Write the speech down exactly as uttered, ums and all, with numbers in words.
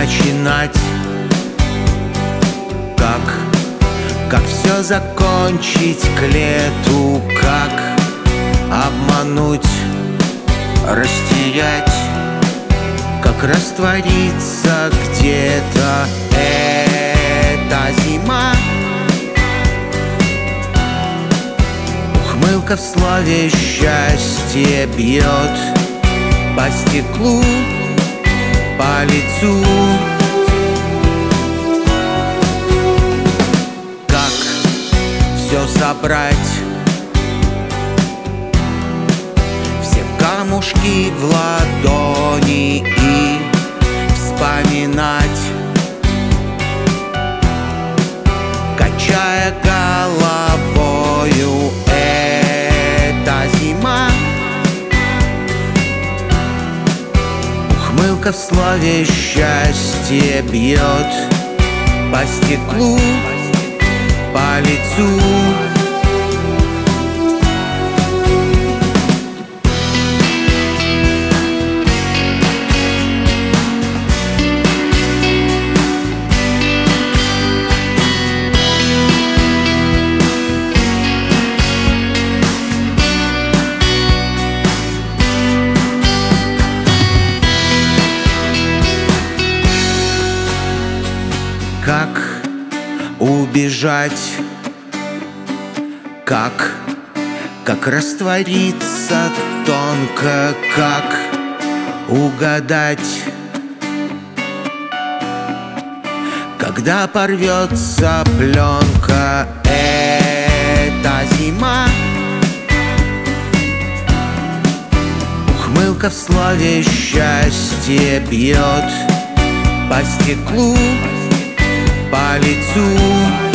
начинать? Как, как все закончить к лету? Как обмануть, растерять? Как раствориться где-то эта зима? Ухмылка в слове счастье бьет по стеклу, по лицу. Как все собрать? Все камушки в ладони и вспоминать, качая головою, эта зима. Ухмылка в слове счастье бьет по стеклу, по лицу. Как убежать? Как, как раствориться тонко? Как угадать, когда порвется пленка эта зима? Ухмылка в слове счастье бьет по стеклу, по лицу.